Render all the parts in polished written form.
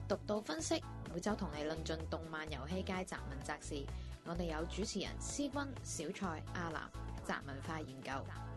獨到分析，每週同你論盡動漫遊戲界雜文雜事。我哋有主持人思君、小蔡、阿南，雜文化研究。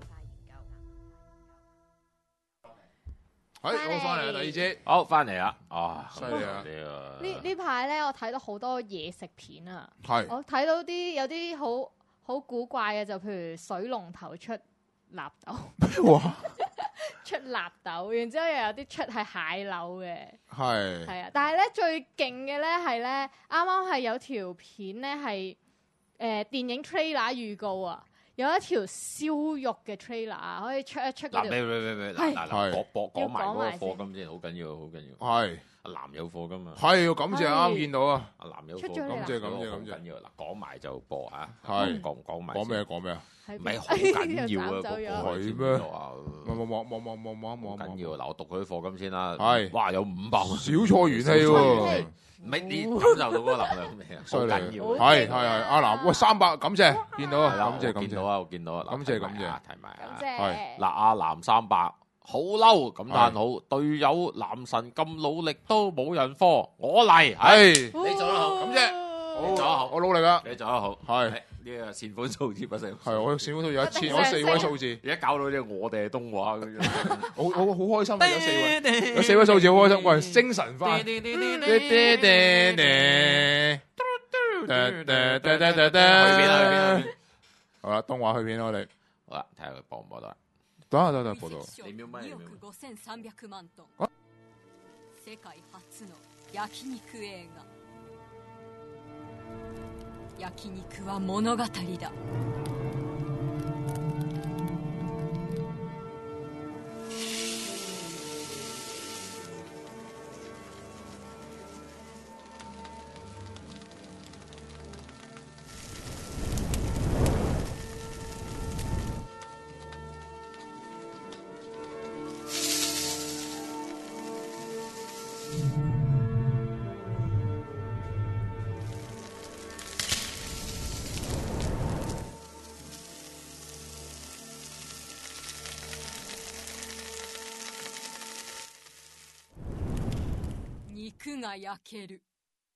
我翻嚟啦，第二節， 好翻嚟啦，啊， 犀利啊！ 呢排咧，我睇到好多嘢食片啊， 係我睇到有啲好古怪嘅，就譬如水龍頭出納豆， 哇， 出納豆，然之後又有啲出係蟹柳嘅， 係係啊，但係咧最勁嘅咧係咧，啱啱係有條片咧係電影 trailer 預告啊。有一條燒肉嘅 trailer 啊，可以出一出嗰條。 嗱，講埋嗰個課金先，好緊要，好緊要。 係阿南有課金啊。 係，感謝啱見到啊。 阿南有課金， 感謝。 好緊要。嗱，講埋就播啊。 係講埋。 講咩啊？ 唔係好緊要啊！ 係咩？冇緊要。嗱，我讀佢啲課金先啦。 係。 哇，有500蚊。 小錯元氣喎。 唔係你感受到嗰個能量未啊？好緊要。 係阿南，喂300，感謝，見到啊，感謝， 見到啊，我見到啊， 感謝， 提埋啊， 係嗱，阿南300好嬲，感嘆好，隊友男神咁努力都冇人科，我嚟，係你做得好， 感謝， 你做得好， 我努力啊， 你做得好， 係呢個善款數字不成， 係我善款數字1000，我4位數字， 而家搞到啲我哋係東話咁樣， 我好開心，有4位數字好開心，喂，精神翻，去邊？好啦，東話去邊我哋， 好啦，睇下佢播唔播到啦。 得播到。 你秒咪？ 2億5300萬トン。世界初の焼肉映画。焼肉は物語だ。肉が焼ける。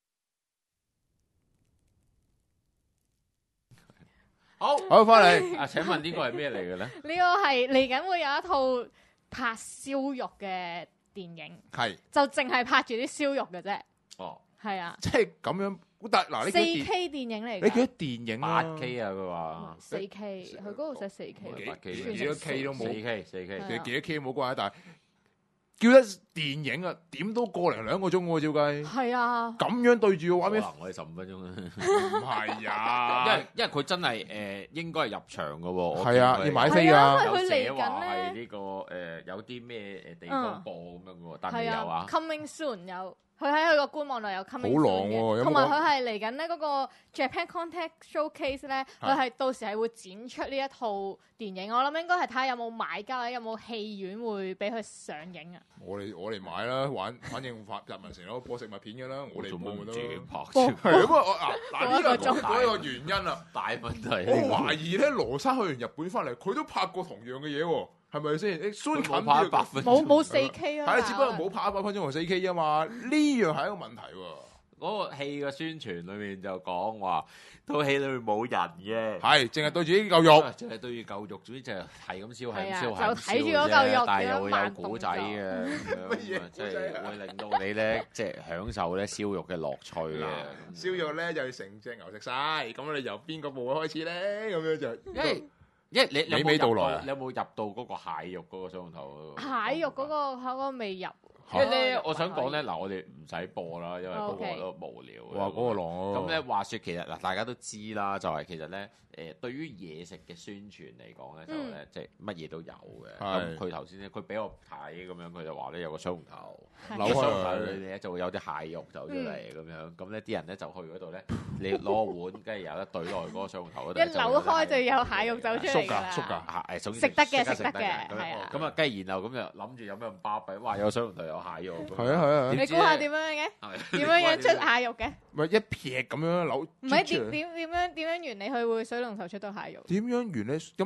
好翻嚟。 啊，請問呢個係咩嚟嘅咧？ 呢個係嚟緊會有一套拍燒肉嘅電影， 係就淨係拍住啲燒肉嘅啫。 哦， 係啊， 即係咁樣。但嗱，你 4K 電影嚟㗎。 你幾多電影啊 ？8K 啊，佢話 4K，佢嗰度寫 4K， 幾多 K 都冇 ，4K， 幾多 K 冇關係，但係叫得電影啊，點都個零2個鐘喎，照計。 係啊， 咁樣對住個畫面， 可能我哋15分鐘啊。 唔係啊， 因為佢真係應該係入場嘅喎。 係啊，要買飛㗎。 佢嚟緊係呢個有啲咩地方播咁樣嘅喎，但係有啊。 Coming soon 有。佢喺佢個官網度有 coming 好狼喎， 同埋佢係嚟緊咧嗰個 Japan Contact Showcase 咧，佢係到時係會展出呢一套電影。我諗應該係睇下有冇買家，有冇戲院會俾佢上映啊。 我哋買啦，反正日文成日都播食物片㗎啦，我哋播咪得咯。 係咁啊，嗱呢個講一個原因啊， 大問題。 我懷疑咧，羅生去完日本翻嚟，佢都拍過同樣嘅嘢喎。係咪先？你雖然近拍100分鐘， 冇4K 啊！ 係啊，只不過冇拍100分鐘同4K 啊嘛。呢樣係一個問題喎。 嗰個戲嘅宣傳裏面就講話，套戲裏面冇人嘅， 係淨係對住啲嚿肉， 淨係對住嚿肉，總之就係咁燒，係咁燒， 就睇住嗰嚿肉， 但係又會有古仔嘅，乜嘢？即係會令到你咧，即係享受咧燒肉嘅樂趣嘅。 燒肉咧就成隻牛食晒，咁你由邊個部位開始咧？咁樣就因為你娓娓道來， 你有冇入到嗰個蟹肉嗰個水龍頭？ 蟹肉嗰個未入。 因為咧，我想講咧，嗱，我哋唔使播啦，因為嗰個都無聊。 哇，嗰個狼咁咧，話說其實嗱，大家都知啦，就係其實咧，對於嘢食嘅宣傳嚟講咧，就咧即係乜嘢都有嘅。咁佢頭先咧，佢俾我睇咁樣，佢就話咧有個水龍頭，水龍頭裏面咧就會有啲蟹肉走出嚟咁樣。咁咧啲人咧就去嗰度咧，你攞個碗，跟住有得懟落去嗰個水龍頭嗰度。 一扭開就有蟹肉走出嚟㗎啦。 縮㗎， 食得嘅，係啊。 咁啊，跟住然後咁就諗住有咩咁巴閉，哇！有水龍頭有蟹肉。 係啊。 你估下點樣嘅？點樣出蟹肉嘅？ 咪一撇咁樣扭。 唔係點樣原理佢會水龍頭出到蟹肉？ 點樣原理咁樣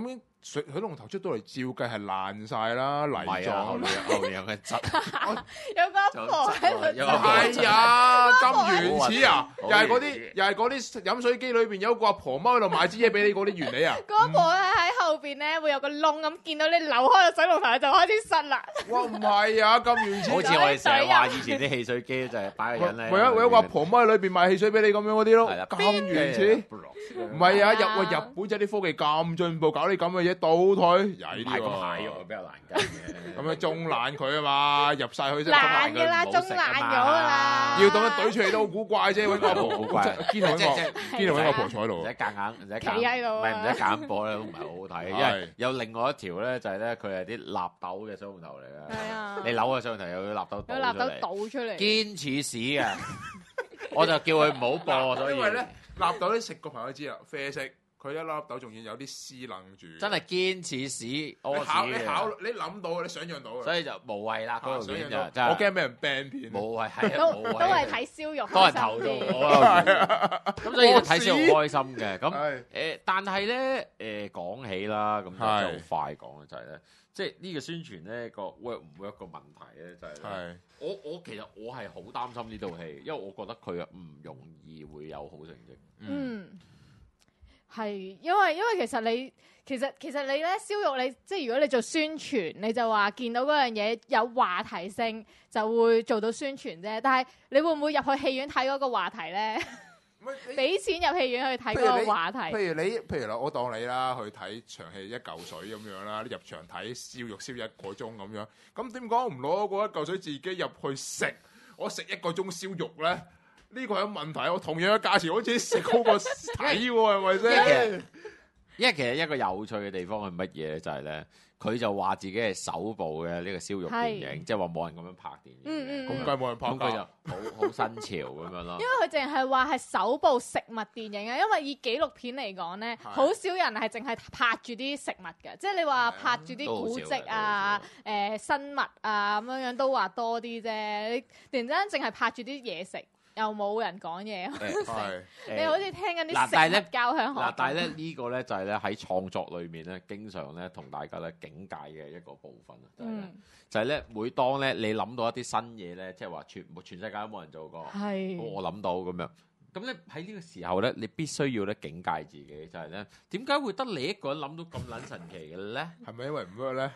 水龍頭出到嚟，照計係爛晒啦，泥狀。 後面有嘅質， 有個阿婆喺度有個阿婆係呀，咁原始啊！ 好又係嗰啲飲水機裏邊有個阿婆踎喺度賣支嘢俾你嗰啲原理啊！ 嗰阿婆咧喺後邊咧會有個窿咁，見到你扭開個水龍頭就開始塞啦。 哇，唔係啊，咁原始。 好似我哋成日話以前啲汽水機就係擺個人咧， 為咗個阿婆踎喺裏邊賣汽水俾你咁樣嗰啲咯， 係啦咁原始。唔係啊，日本仔啲科技咁進步，搞啲咁嘅嘢倒退，曳啲買個喎。 蟹肉比較難計嘅。 咁樣中爛佢啊嘛，入晒去啫。 爛嘅啦，中爛咗噶啦。 要當一懟出嚟都好古怪啫，揾個阿婆好怪堅係揾個阿婆坐喺度唔。使夾硬，唔使企喺度啊唔係唔使夾硬播咧，都唔係好好睇。因為有另外一條咧，就係咧，佢係啲納豆嘅水龍頭嚟嘅。 係啊， 你扭個水龍頭有納豆有納豆倒倒出嚟。 堅似屎啊！我就叫佢唔好播，所以因為咧納豆啲食個朋友知啦，啡色，佢一粒豆仲要有啲絲楞住。 真係堅似屎，屙你諗到，你想象到嘅。 所以就無謂啦。嗰條片就我真係驚俾人 ban 片。 無謂，係都啊，無謂都係睇燒肉都係開心投到啲。 我。咁所以就睇先好開心嘅。咁係但係咧講起啦，咁就真係係好快講嘅就係咧，即係呢個宣傳咧個 work 唔 work 個問題咧，就係咧係我其實我係好擔心呢套戲，因為我覺得佢唔容易會有好成績。 嗯，係因為其實你咧燒肉你即係如果你做宣傳，你就話見到嗰樣嘢有話題性就會做到宣傳啫。但係你會唔會入去戲院睇嗰個話題咧？俾錢入戲院去睇嗰個話題。 譬如啦，我當你啦去睇場戲一嚿水咁樣啦，你入場睇燒肉燒1個鐘咁樣，咁點講唔攞嗰一嚿水自己入去食？我食1個鐘燒肉咧，呢個係問題。我同樣嘅價錢，好似食好過睇喎，係咪先？ 因為其實一個有趣嘅地方係乜嘢咧？就係咧，佢就話自己係首部嘅呢個燒肉電影，即係話冇人咁樣拍電影。 咁梗係冇人拍咁佢就好新潮咁樣咯。 因為佢淨係話係首部食物電影啊，因為以紀錄片嚟講咧，好少人係淨係拍住啲食物嘅，即係你話拍住啲古蹟啊、生物啊咁樣都話多啲啫。你突然之間淨係拍住啲嘢食。又冇人講嘢，你好似聽緊啲食物交響樂。 但係咧呢個咧就係咧喺創作裏面咧，經常咧同大家咧警戒嘅一個部分啊，就係咧每當咧你諗到一啲新嘢咧，即係話全世界都冇人做過，我諗到咁樣。咁咧喺呢個時候咧，你必須要咧警戒自己，就係咧點解會得你一個人諗到咁撚神奇嘅咧？ 係咪因為唔 work 咧？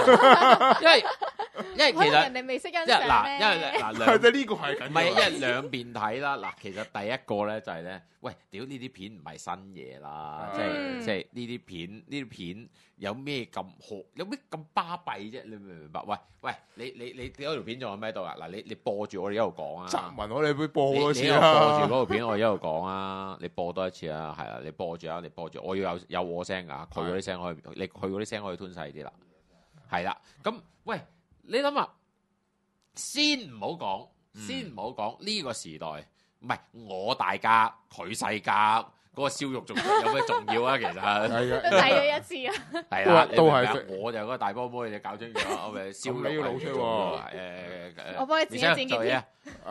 因為其實人哋未識欣賞咩？ 因為呢個係緊。 唔係，因為兩邊睇啦。嗱，其實第一個咧就係咧，喂，屌呢啲片唔係新嘢啦，即係呢啲片有咩咁好？有咩咁巴閉啫？你明唔明白？喂，你嗰條片仲有咩度啊？嗱，你播住我哋一路講啊。 雜文我哋會播多次你播住嗰條片我一路講啊，你播多一次啊，係啦，你播住啊，你播住，我要有我聲㗎，佢嗰啲聲可以，你佢嗰啲聲可以吞細啲啦，係啦，咁喂。你諗下，先唔好講呢個時代，唔係我大家佢細家嗰個燒肉仲有咩重要啊？其實都睇咗一次啊， 係啦， 都係我就嗰個大波妹，你搞清楚，我咪燒肉要老出喎。 我幫你剪一剪做嘢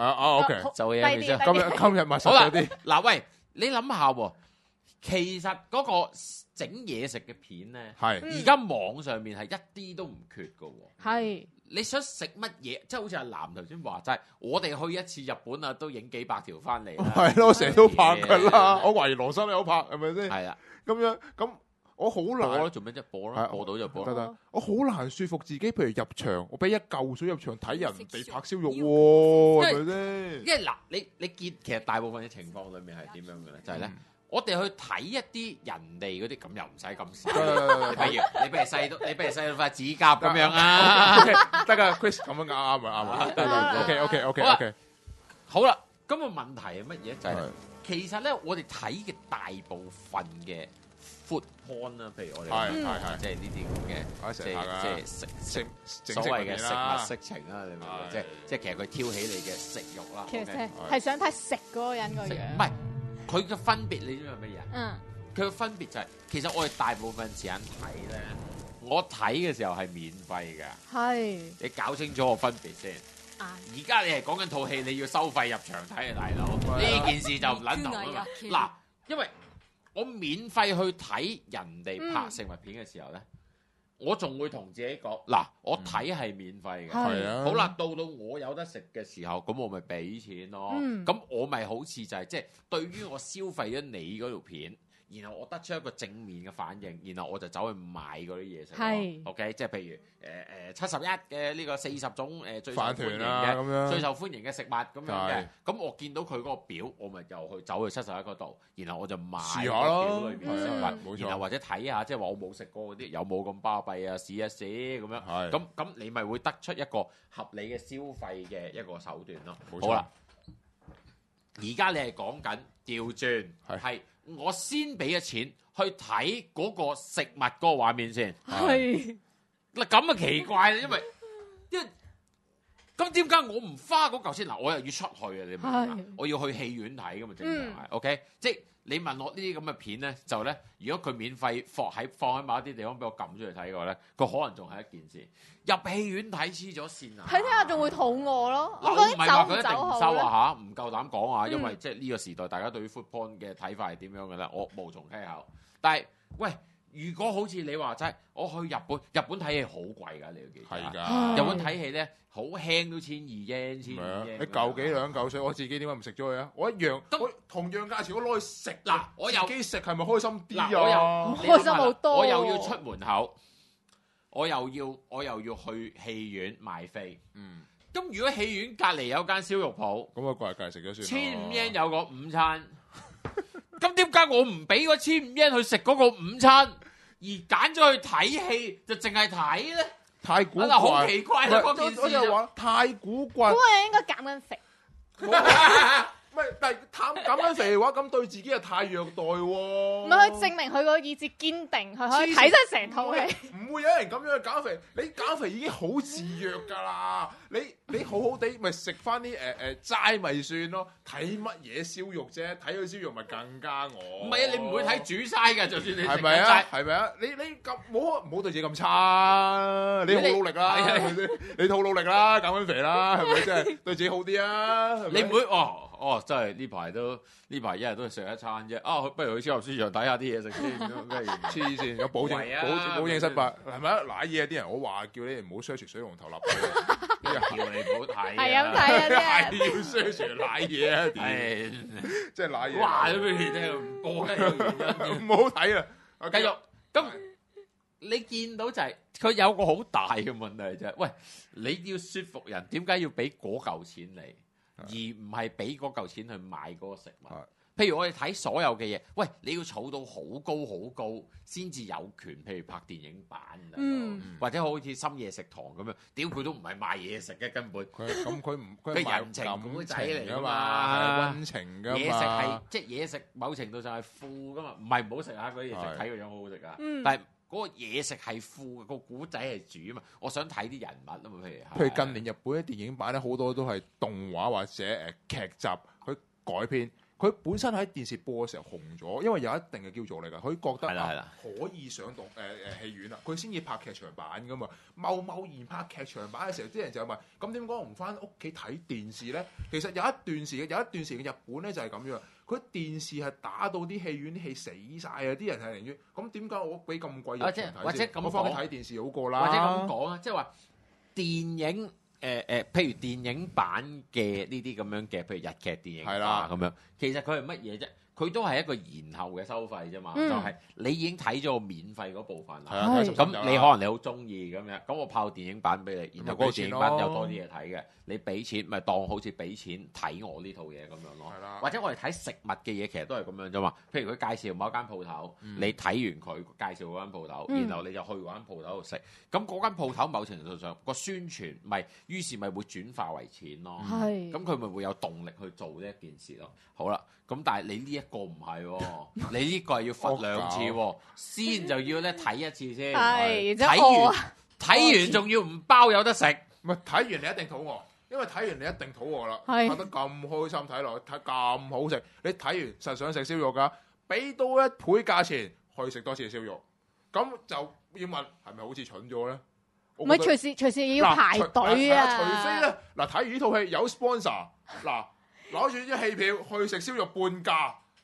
OK， 做嘢。 今日咪好啦，嗱喂，你諗下喎，其實嗰個整嘢食嘅片咧，而家網上面係一啲都唔缺㗎喎， 係。 你想食乜嘢？即係好似阿南頭先話齋，我哋去一次日本啊，都影幾百條翻嚟。 係咯，成日都拍㗎啦。我懷疑羅生都有拍，係咪先？ 係啊， 咁樣咁我好難做咩啫？播咯，播到就播。 得，我好難說服自己。譬如入場，我俾1嚿水入場睇人哋拍燒肉喎，係咪先？ 因為嗱，你見其實大部分嘅情況裏面係點樣嘅咧？就係咧。我哋去睇一啲人哋嗰啲咁又唔使咁少，你不如細到塊指甲咁樣啊， 得㗎 ，Chris 咁樣啱，OK， 好啦，咁個問題係乜嘢？就係其實咧，我哋睇嘅大部分嘅 food porn 啦，譬如我哋即係呢啲咁嘅，即係食所謂嘅食物色情啦，你明唔明？即係其實佢挑起你嘅食慾啦。 其實係想睇食嗰個人個樣， 唔係。佢嘅分別你知係乜嘢？佢嘅分別就係、是、其實我哋大部分時間睇咧，我睇嘅時候係免費㗎。係你搞清楚個分別先。而家你係講緊套戲，你要收費入場睇啊，大佬。呢件事就唔撚同啊嘛。嗱，因為我免費去睇人哋拍食物片嘅時候咧，我仲會同自己講嗱，我睇係免費嘅， 係啊。 好啦，到我有得食嘅時候，咁我咪俾錢咯。咁我咪好似就係即係對於我消費咗你嗰條片。然後我得出一個正面嘅反應，然後我就走去買嗰啲嘢食。係 ，OK， 即係譬如71嘅呢個40種最受歡迎嘅最受歡迎嘅食物咁樣嘅。咁我見到佢嗰個表，我咪又去走去71嗰度，然後我就買個表裏面嘅食物，然後或者睇下，即係話我冇食過嗰啲有冇咁巴閉啊，試一試咁樣。咁你咪會得出一個合理嘅消費嘅一個手段咯。好啦，而家你係講緊調轉係。我先俾咗錢去睇嗰個食物嗰個畫面先，係嗱咁啊奇怪啦，因為咁點解我唔花嗰嚿錢？嗱，我又要出去啊，你明唔明啊？我要去戲院睇噶嘛，正常係 OK。即係你問我呢啲咁嘅片咧，就咧，如果佢免費放喺某一啲地方俾我撳出嚟睇嘅話咧，佢可能仲係一件事。入戲院睇黐咗線啊！ 睇睇下仲會肚餓咯。 我唔係話佢一定唔收啊嚇，唔夠膽講啊，因為即係呢個時代，大家對於 food porn 嘅睇法係點樣嘅咧，我無從稽考。但係喂，如果好似你話齋，我去日本睇戲好貴㗎，你要記住。係㗎。日本睇戲咧，好輕都1200 yen 1200。你嚿幾兩嚿水，我自己點解唔食咗佢啊？我一樣，我同樣價錢，我攞去食嗱，我自己食係咪開心啲啊？ 開心好多。 我又要出門口。我又要去戲院買飛，咁如果戲院隔離有間燒肉鋪， 咁我過嚟隔離食咗算。 1500 yen 有個午餐，咁點解我唔俾嗰1500 yen去食嗰個午餐，而揀咗去睇戲就淨係睇咧？ 太古怪， 好奇怪啦！嗰件事我就話太古怪。 嗰個人應該減緊肥。 唔係，但係減緊肥嘅話，咁對自己又太虐待喎。 唔係佢證明佢個意志堅定，佢可以睇晒成套戲。 唔會有人咁樣去減肥，你減肥已經好自虐㗎啦。你好好地咪食翻啲齋咪算咯。睇乜嘢燒肉啫？睇佢燒肉咪更加我。唔係啊，你唔會睇煮齋㗎，就算你食係咪啊？係咪啊？你咁唔好對自己咁差，你好努力啦，你好努力啦，減緊肥啦，係咪真係對自己好啲啊？ 你唔會哦，真係呢排一日都係食一餐啫。啊，不如去超級市場睇下啲嘢食先。 黐線，有保證失敗，係咪啊？瀨嘢啲人，我話叫你唔好 search 水龍頭立體，叫你唔好睇。 係咁睇啊！ 係要 search 瀨嘢啊！即係瀨嘢。 話咗俾你聽，唔播咧有原因。 唔好睇啊！ 繼續咁，你見到就係佢有個好大嘅問題就係，喂，你要説服人點解要俾嗰嚿錢你？而唔係俾嗰嚿錢去買嗰個食物。譬如我哋睇所有嘅嘢，喂，你要儲到好高先至有權，譬如拍電影版，或者好似深夜食堂咁樣，屌佢都唔係賣嘢食嘅根本。佢人情古仔嚟㗎嘛， 溫情㗎嘛。 嘢食係即係嘢食，某程度上係富㗎嘛，唔係唔好食下嗰啲嘢食，睇個樣好好食啊。但係嗰個嘢食係富，個古仔係主啊嘛。我想睇啲人物啊嘛， 譬如近年日本嘅電影版咧，好多都係動畫或者劇集去改編。佢本身喺電視播嘅時候紅咗，因為有一定嘅叫做力㗎。佢覺得可以上到戲院啦，佢先至拍劇場版㗎嘛。貿然拍劇場版嘅時候，啲人就問：咁點解我唔翻屋企睇電視咧？其實有一段時間日本咧就係咁樣，佢電視係打到啲戲院啲戲死晒啊！啲人係寧願咁點解我俾咁貴入場睇？ 或者咁我翻去睇電視好過啦。 或者咁講啊，即係話電影。譬如電影版嘅呢啲咁樣嘅，譬如日劇電影版咁樣，其實佢係乜嘢啫？佢都係一個延後嘅收費啫嘛，就係你已經睇咗免費嗰部分啦。咁你可能你好中意咁樣，咁我炮電影版俾你，然後嗰個電影版有多啲嘢睇嘅，你俾錢咪當好似俾錢睇我呢套嘢咁樣咯。或者我哋睇食物嘅嘢，其實都係咁樣啫嘛。譬如佢介紹某一間鋪頭，你睇完佢介紹嗰間鋪頭，然後你就去嗰間鋪頭度食。咁嗰間鋪頭某程度上個宣傳於是咪會轉化為錢咯。咁佢咪會有動力去做呢一件事咯。好啦。咁但係你呢一個唔係喎，你呢個係要罰2次喎，先就要咧睇一次先，睇完仲要唔包有得食， 唔係睇完你一定肚餓，因為睇完你一定肚餓啦，睇得咁開心睇落去，睇咁好食，你睇完實想食燒肉㗎，俾多1倍價錢去食多次燒肉，咁就要問係咪好似蠢咗咧？ 唔係隨時要排隊啊！ 除非咧睇完呢套戲有 sponsor 攞住啲戲票去食燒肉半價，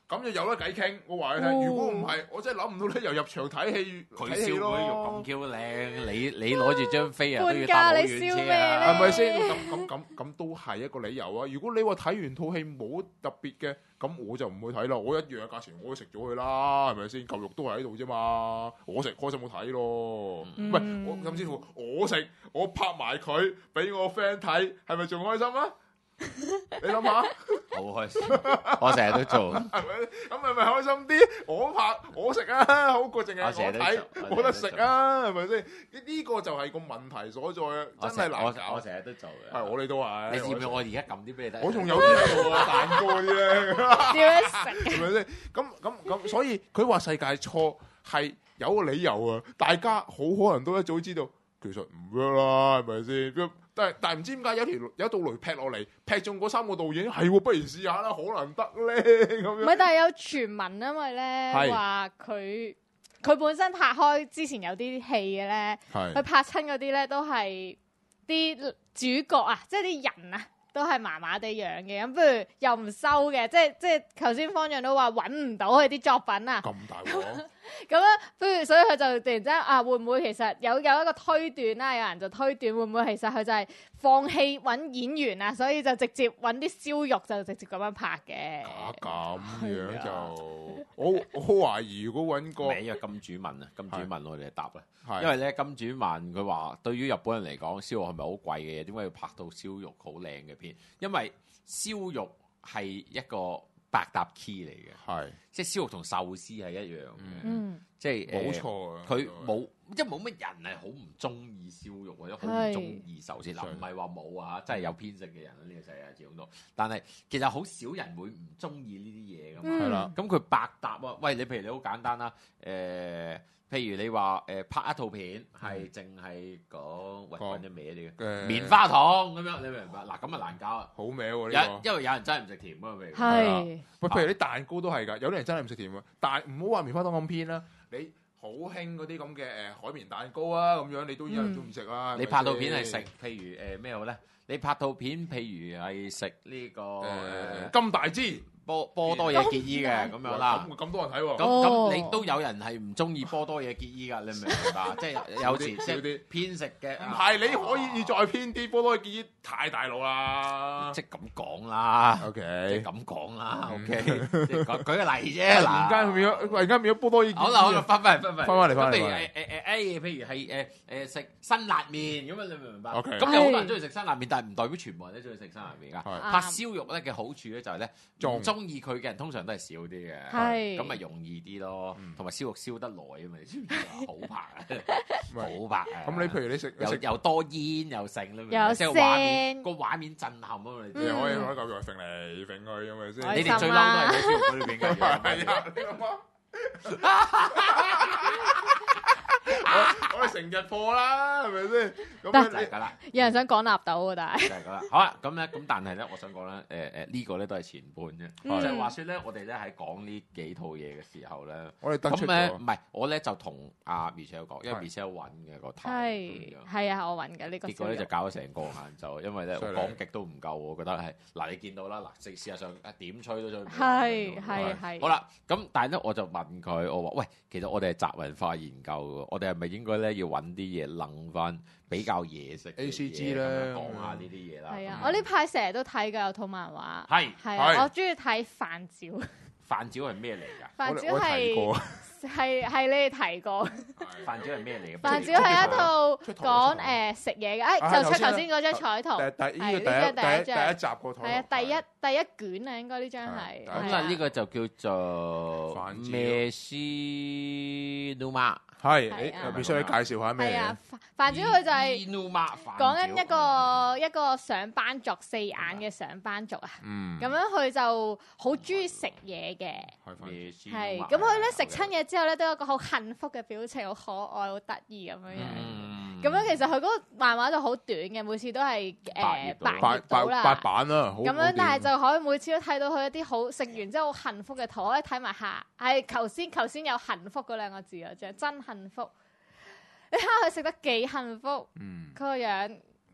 咁就有得偈傾。我話你聽，如果唔係，我真係諗唔到你由入場睇戲， 佢睇戲燒嗰啲肉咁 Q 靚，你攞住張飛啊都要半價搭好你遠車燒咩啊！ 係咪先？咁都係一個理由啊！如果你話睇完套戲冇特別嘅，咁我就唔會睇啦。我一樣嘅價錢，我都食咗佢啦，係咪先？嚿肉都係喺度啫嘛，我食開心好睇咯。唔係我甚至乎我食，我拍埋佢俾我 friend 睇，係咪仲開心啊？你諗下， 好開心，我成日都做。 係咪？咁係咪開心啲？我拍我食啊，好過淨係我睇冇得食啊，係咪先？呢個就係個問題所在啊！真係難搞。 我成日都做嘅。 係我哋都係。 你知唔知我而家撳啲俾你睇？ 我仲有啲喺度啊，蛋糕嗰啲咧。 點樣食？ 係咪先？咁，所以佢話世界錯係有個理由啊！大家好可能都一早知道，其實唔 work 啦，係咪先？但係唔知點解有道雷劈落嚟，劈中嗰3個導演係喎，不如試下啦，可能得咧咁樣。 唔係，但係有傳聞，因為咧話佢本身拍開之前有啲戲嘅咧，佢拍親嗰啲咧都係啲主角啊，即係啲人啊。都係麻麻地樣嘅，咁不如又唔收嘅，即係頭先方丈都話揾唔到佢啲作品啊， 咁大鑊， 咁咧，不如所以佢就突然之間啊，會唔會其實有一個推斷啦？有人就推斷會唔會其實佢就係放棄揾演員啊，所以就直接揾啲燒肉就直接咁樣拍嘅。 咁樣就我懷疑，如果揾個你啊金主問啊，金主問我哋答啦，因為咧金主問佢話，對於日本人嚟講，燒肉係咪好貴嘅嘢？點解要拍到燒肉好靚嘅片？因為燒肉係一個百搭 key 嚟嘅，即係燒肉同壽司係一樣嘅，即係冇錯啊！ 佢冇即係冇乜人係好唔中意燒肉或者好唔中意壽司嗱，唔係話冇啊，真係有偏食嘅人呢個世界始終都，但係其實好少人會唔中意呢啲嘢㗎嘛，係啦，咁佢百搭啊！喂，你譬如你好簡單啦，譬如你話拍一套片係淨係講揾啲咩啲嘅棉花糖咁樣，你明唔明白？嗱咁啊難搞啊， 好味喎呢個， 因為有人真係唔食甜啊，譬如係， 譬如啲蛋糕都係㗎，有啲人真係唔食甜啊，但係唔好話棉花糖咁偏啦，你好興嗰啲咁嘅海綿蛋糕啊，咁樣你都有人中意食啊。 你拍套片係食，譬如咩好咧？你拍套片譬如係食呢個金大枝。 波多野結衣嘅咁樣啦， 咁多人睇喎。 咁你都有人係唔中意波多野結衣㗎，你明唔明白？即係有時即係偏食嘅。 唔係，你可以再偏啲，波多野結衣太大路啦。 即係咁講啦。 OK， 即係咁講啦。OK，舉個例啫。 突然間變咗波多野結衣。 好啦，翻返嚟。 咁譬如係食辛辣麵咁啊，你明唔明白？咁有好多人中意食辛辣麵，但係唔代表全部人都中意食辛辣麵㗎。拍燒肉咧嘅好處咧就係咧，中意佢嘅人通常都係少啲嘅，咁咪容易啲咯。同埋燒肉燒得耐啊嘛，你知唔知啊？好拍啊，好拍啊！ 咁你譬如你食又多煙又剩， 有即係個畫面震撼啊嘛！你可以攞嚿肉揈嚟揈去咁咪先？ 你哋最嬲都係喺燒肉嗰裏邊嘅。 係啊，你諗我哋成日貨啦，係咪先？咁就係㗎啦。 有人想講納豆啊，但係就係㗎啦。好啦，咁但係咧，我想講咧，呢個咧都係前半啫。就係話説咧，我哋咧喺講呢幾套嘢嘅時候咧， 我哋得出咗。唔係，我咧就同阿 Michelle 講，因為 Michelle 揾嘅個題。 係啊，我揾嘅呢個。 結果咧就搞咗成個晏晝，因為咧我講極都唔夠，我覺得係嗱，你見到啦，嗱，事實上點吹都吹唔到。 係。 好啦，咁但係咧我就問佢，我話喂，其實我哋係雜文化研究嘅，我哋係咪應該咧要揾啲嘢諗翻比較嘢食 ACG 咧， 講下呢啲嘢啦。 係啊，我呢排成日都睇㗎，有套漫畫。係啊，我中意睇飯沼。 飯沼係咩嚟㗎？ 飯沼係你哋提過。 飯沼係咩嚟嘅？ 飯沼係一套講食嘢嘅，就出頭先嗰張彩圖。 第一集個圖。 係啊，第一卷啊，應該呢張係。 咁啊，呢個就叫做飯沼沼。 係，必須你介紹下咩？ 係啊，飯沼佢就係講緊一個上班族4眼嘅上班族啊。咁樣佢就好中意食嘢嘅。係，咁佢咧食親嘢之後咧，都有一個好幸福嘅表情，好可愛、好得意咁樣樣。咁樣其實佢嗰個漫畫就好短嘅，每次都係8頁到啦。 8版啦。咁樣，但係就可以每次都睇到佢一啲好食完之後好幸福嘅圖，可以睇埋下。係頭先有幸福嗰2個字啊，真幸福。你睇下佢食得幾幸福，佢個樣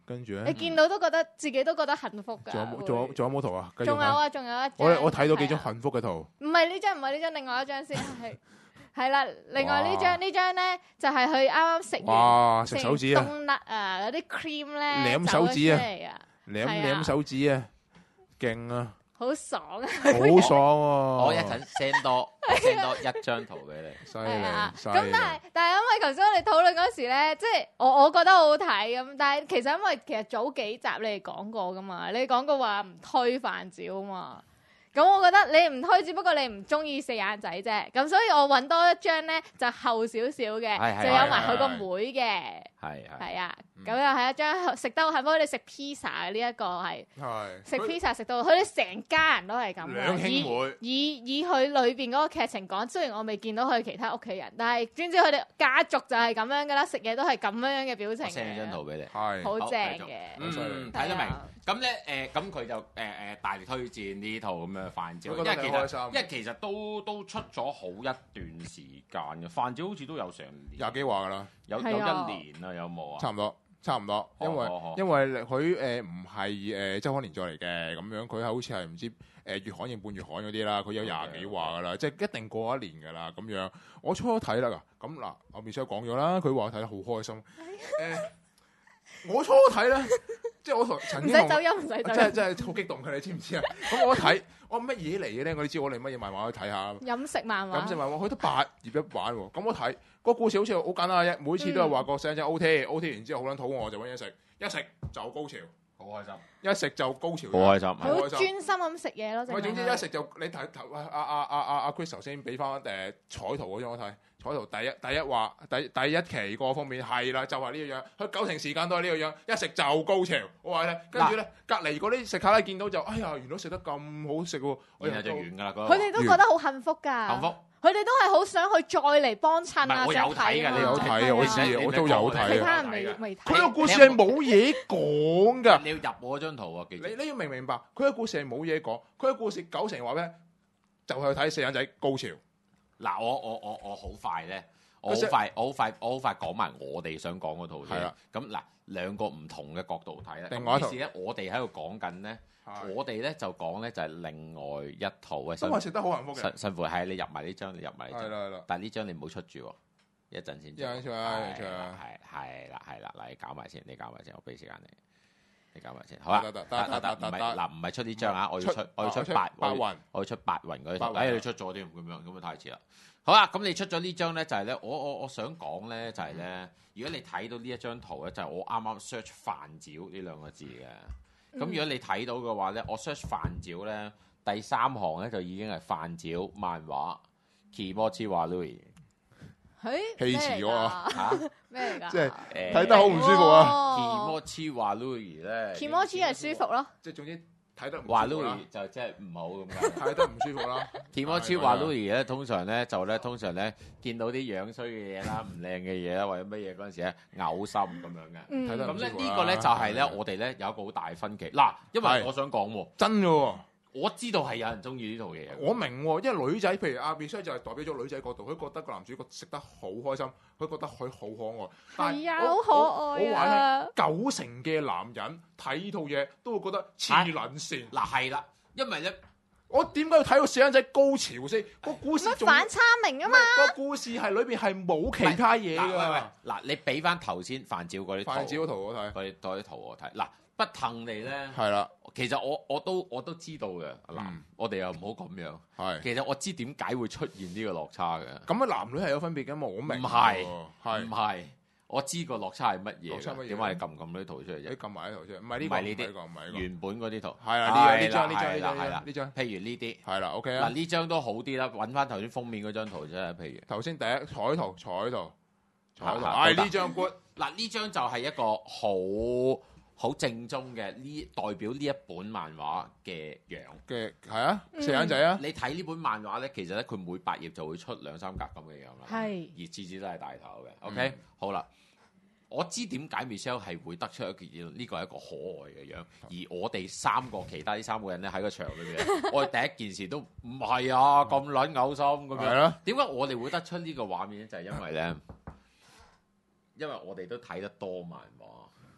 跟住咧， 你見到都覺得自己都覺得幸福㗎。 仲有冇圖啊？ 仲有啊，仲有一張。 我睇到幾張幸福嘅圖。 唔係呢張，另外一張先係啦。另外呢張咧就係佢啱啱食完食手指啊， 冬甩啊，嗰啲 cream 咧舐手指啊，舐手指啊，勁啊！ 好爽啊！ 好爽喎！ 我一陣 send 多一張圖俾你， 犀利。 咁但係因為頭先我哋討論嗰時咧，即係我覺得好好睇咁，但係其實因為早幾集你哋講過噶嘛，你講過話唔推飯照啊嘛。咁我覺得你唔推，只不過你唔中意四眼仔啫。咁所以我揾多一張咧就厚少少嘅，就有埋佢個妹嘅。係啊，咁又係一張食得好幸福。你食 pizza 呢一個係食 pizza 食到，佢哋成家人都係咁。 兩兄妹以佢裏邊嗰個劇情講，雖然我未見到佢其他屋企人，但係總之佢哋家族就係咁樣噶啦，食嘢都係咁樣嘅表情。 我 send 張圖俾你， 好正嘅， 睇得明。咁咧咁佢就大力推薦呢套咁嘅飯照，因為其實都出咗好一段時間嘅飯照，好似都有成 20幾話噶啦， 有1年啦，有冇啊？ 差唔多，因為佢唔係週刊連載嚟嘅，咁樣佢好似係唔知月刊定半月刊嗰啲啦，佢有20幾話噶啦，即係一定過一年噶啦咁樣。我初睇啦，咁嗱，我面上講咗啦，佢話睇得好開心。我初睇咧，即係我曾經唔使走音，真係好激動嘅，你知唔知啊？咁我睇我乜嘢嚟嘅咧？我哋知我哋乜嘢漫畫去睇下。 飲食漫畫， 佢得8頁一版喎。咁我睇個故事好似好簡單啫，每次都係話個細仔 OT 完之後好撚肚餓就揾嘢食，一食就高潮，好開心，一食就高潮， 好開心， 好專心咁食嘢咯。 總之一食就你睇阿 Chris 頭先俾翻彩圖嗰張我睇。彩圖第一話第一期個封面係啦，就係呢個樣，佢90成時間都係呢個樣，一食就高潮。我話咧，跟住咧隔離嗰啲食客咧見到就，哎呀，原來食得咁好食喎， 然後就完㗎啦。 佢哋都覺得好幸福㗎，幸福。佢哋都係好想去再嚟幫襯啊！ 我有睇㗎， 你有睇，我知，我都有睇。 其他人未睇。 佢個故事係冇嘢講㗎。 你要入我張圖啊！ 你要明白，佢個故事係冇嘢講，佢個故事90成話咩？就係睇四眼仔高潮。 嗱，我好快咧，我好快講埋我哋想講嗰套嘢。係啦，咁嗱，兩個唔同嘅角度睇咧。另外一套咧，我哋喺度講緊咧，我哋咧就講咧就係另外一套嘅。 都係食得好幸福嘅。 辛苦係你入埋呢張，你入埋呢張。 係啦。 但係呢張你唔好出住喎，一陣先出。 係啦，嗱，你搞埋先，我俾時間你。你搞埋先，好啊，得，唔係出呢張啊，我要出白雲，我要出白雲嗰啲，你出咗添，咁啊太遲啦。好啦，咁你出咗呢張咧，就係咧，我想講咧，就係咧，如果你睇到呢一張圖咧，就係我啱啱 search 飯照呢兩個字嘅。咁如果你睇到嘅話咧，我 search 飯照咧，第3行咧就已經係飯照漫畫 Kimochi wa Lui。 氣詞喎嚇咩嚟㗎？ 即係睇得好唔舒服啊 ！Kimochi wa Lui 咧 ，Kimochi 係舒服咯， 即係總之睇得唔話 Lui 就即係唔好咁解， 睇得唔舒服啦。 Kimochi wa Lui 咧，通常咧見到啲樣衰嘅嘢啦、唔靚嘅嘢啦，或者乜嘢嗰陣時咧嘔心咁樣嘅。 睇得咁咧呢個咧就係咧我哋咧有一個好大分歧。嗱，因為我想講喎， 真嘅喎。 我知道係有人中意呢套嘢， 我明喎，因為女仔，譬如阿 Michelle 就係代表咗女仔角度，佢覺得個男主角食得好開心，佢覺得佢好可愛。但係好可愛啊 ！9成嘅男人睇呢套嘢都會覺得黐撚線。 嗱係啦，因為咧， 我點解要睇個四眼仔高潮先？個故事反差明啊嘛！ 個故事係裏邊係冇其他嘢㗎。 嗱，你俾翻頭先飯照嗰啲飯照嗰圖我睇， 嗰啲圖我睇。嗱，不騰你咧， 係啦。 其實我都知道嘅，嗱，我哋又唔好咁樣。係，其實我知點解會出現呢個落差嘅。 咁啊，男女係有分別嘅嘛？我明。 唔係，我知個落差係乜嘢。點解你撳啲圖出嚟啫？ 你撳埋啲圖出嚟，唔係呢個，唔係原本嗰啲圖。係啦，呢張， 譬如呢啲， 係啦，OK 啊。 嗱呢張都好啲啦，揾翻頭先封面嗰張圖啫。譬如頭先第一彩圖，係呢張 good。 嗱呢張就係一個好正宗嘅代表呢一本漫畫嘅樣嘅，係啊，四眼仔啊！ 你睇呢本漫畫咧，其實咧佢每8頁就會出2-3格咁嘅樣啦， 係而次次都係大頭嘅。OK，好啦，我知點解 Michelle 係會得出一件呢個係一個可愛嘅樣，而我哋其他呢3個人咧喺個場裏邊，我哋第一件事都唔係啊咁撚嘔心咁樣。係咯，點解我哋會得出呢個畫面咧？就係因為咧，因為我哋都睇得多漫畫。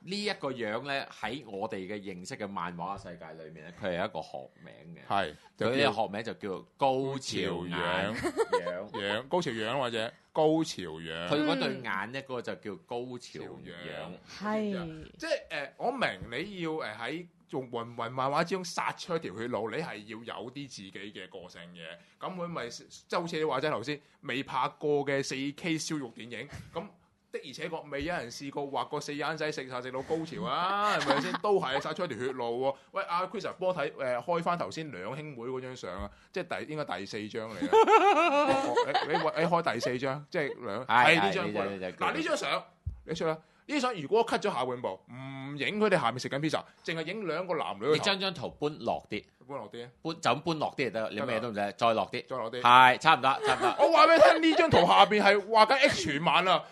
呢一個樣咧喺我哋嘅認識嘅漫畫世界裏面咧，佢係一個學名嘅。 係佢呢個學名就叫做高潮眼樣，高潮樣或者高潮樣。 佢嗰對眼咧，嗰個就叫高潮樣。 係即係我明你要喺用雲漫畫之中殺出一條血路，你係要有啲自己嘅個性嘅。咁佢咪即係好似你話齋頭先未拍過嘅 4K 燒肉電影咁。的而且確未有人試過畫個四眼仔食到高潮啊，係咪先？都係殺出一條血路喎。喂，阿 Chris 幫我睇開翻頭先兩兄妹嗰張相啊，即係應該第4張嚟嘅。你開第4張，即係呢張。嗱呢張相你出啦。呢張相如果 cut 咗下半部，唔影佢哋下面食緊 pizza，淨係影兩個男女。 你將張圖搬落啲， 搬落啲， 就咁搬落啲就得，你咩都唔使，再落啲， 係差唔多。 我話俾你聽，呢張圖下邊係畫緊 X 全萬啊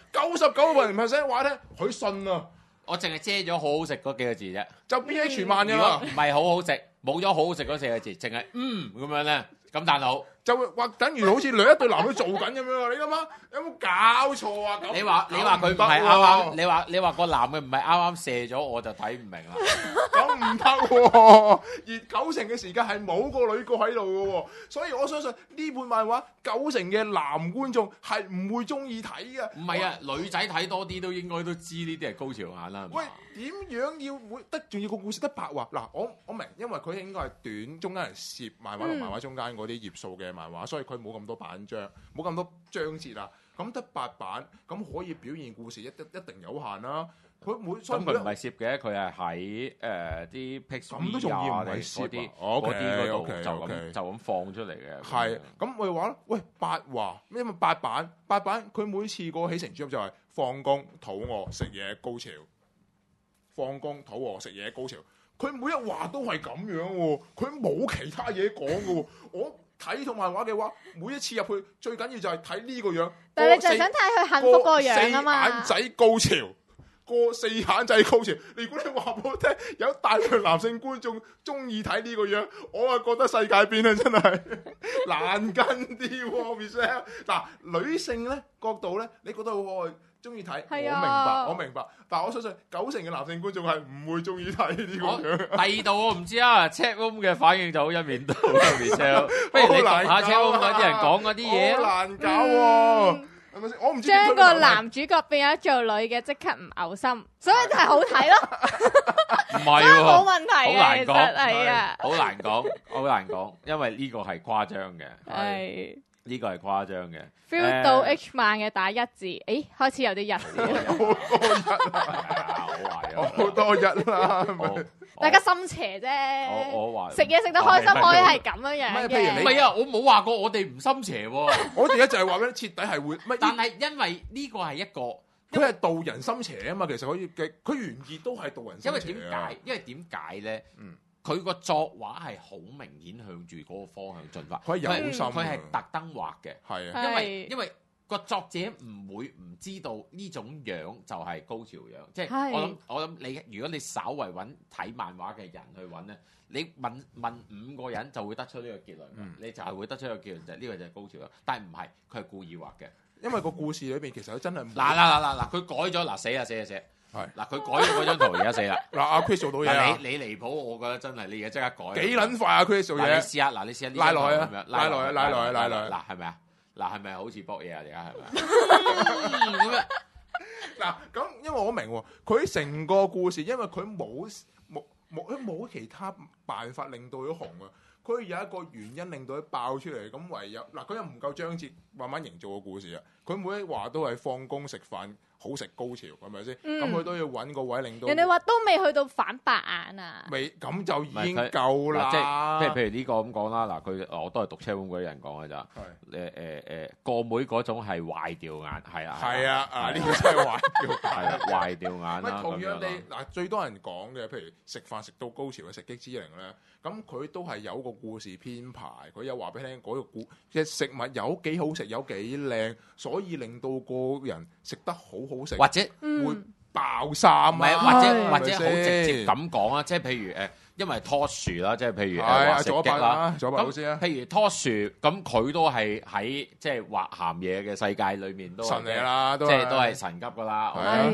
，99%話聽佢信啊。 我淨係遮咗好好食嗰幾個字啫， 就變 X 全萬㗎如啦。 果唔係好好食，冇咗好好食嗰4個字，淨係咁樣咧，咁但好。 就會話等於好似一對男女做緊咁樣啊！你諗下，有冇搞錯啊？ 你話佢唔係啱啱，你話個男嘅唔係啱啱射咗，我就睇唔明啦。 咁唔得喎，而90%嘅時間係冇個女角喺度嘅喎，所以我相信呢本漫畫90%嘅男觀眾係唔會中意睇嘅。 唔係啊，女仔睇多啲都應該都知呢啲係高潮眼啦。 喂，點樣要會得？仲要個故事得8話嗱？我明，因為佢應該係短，中間係攝漫畫同漫畫中間嗰啲頁數嘅漫畫，所以佢冇咁多版章，冇咁多章節啊。咁得8版，咁可以表現故事一定有限啦。佢佢唔係攝嘅，佢係喺啲 Pixar 啊嗰啲嗰度就咁放出嚟嘅。 係咁我哋話咧，喂8話，因為8版佢每次個起承轉合就係放工、肚餓、食嘢、高潮。放工、肚餓、食嘢、高潮。佢每一話都係咁樣喎，佢冇其他嘢講嘅喎。我睇套漫畫嘅話，每一次入去最緊要就係睇呢個樣。 但係你就係想睇佢幸福個樣啊嘛。 四眼仔高潮，個四眼仔高潮。如果你話俾我聽，有大量男性觀眾中意睇呢個樣，我啊覺得世界變啊真係難跟啲喎 Michelle。嗱，女性咧角度咧，你覺得好中意睇，我明白，但係我相信90%嘅男性觀眾係唔會中意睇呢個樣。 第二度我唔知啊 ，Chatroom 嘅反應就好一面倒 Michelle。不如你讀下 Chatroom 嗰啲人講嗰啲嘢。 好難搞喎，係咪先？我唔知將個男主角變咗做女嘅，即刻唔嘔心，所以就係好睇咯。 唔係喎， 冇問題嘅， 好難講， 係啊， 好難講，因為呢個係誇張嘅， 係呢個係誇張嘅。 feel 到 H 漫嘅打1字，誒開始有啲1字， 好多日啦， 大家心邪啫。 我話食嘢食得開心可以係咁樣樣嘅。 唔係啊，我冇話過我哋唔心邪喎。 我哋而家就係話俾你徹底係會， 但係因為呢個係一個， 佢係導人心邪啊嘛。其實佢原意都係導人心邪。 因為點解咧？佢個作畫係好明顯向住嗰個方向進發， 佢係有心， 佢係特登畫嘅， 係啊， 因為個作者唔會唔知道呢種樣就係高潮樣，即係我諗你如果你稍為揾睇漫畫嘅人去揾咧，你問5個人就會得出呢個結論，你就係會得出一個結論就係呢個就係高潮樣，但係唔係，佢係故意畫嘅， 因為個故事裏邊其實佢真係嗱，佢改咗死係嗱，佢改咗嗰張圖而家死啦！ 嗱，阿 Chris 做到嘢啊！ 你離譜，我覺得真係你而家即刻改。 幾撚快啊 Chris 做嘢！ 你試下拉落去啊！拉落去！嗱，係咪啊？嗱，係咪好似搏嘢啊？而家係咪？咁樣嗱，咁因為我明喎，佢成個故事，因為佢冇其他辦法令到佢紅啊。佢有一個原因令到佢爆出嚟，咁唯有嗱，佢又唔夠章節慢慢營造個故事啊。佢每一話都係放工食飯。好食高潮係咪先？咁佢都要揾個位令到人哋話都未去到反白眼啊！ 未咁就已經夠啦。 即係譬如呢個咁講啦，嗱我都係讀車本嗰啲人講嘅咋。個妹嗰種係壞掉眼，係啊，呢個真係壞掉眼， 壞掉眼啦。 同樣地嗱，最多人講嘅，譬如食飯食到高潮嘅食擊之靈咧，咁佢都係有個故事編排，佢有話俾你聽嗰個嘅食物有幾好食，有幾靚，所以令到個人食得好食， 或者會爆衫啊， 或者好直接咁講啊，即係譬如因為拖樹啦，即係譬如話食擊啦，咁譬如拖樹，咁佢都係喺即係畫鹹嘢嘅世界裏面都神嚟啦， 即係都係神級噶啦。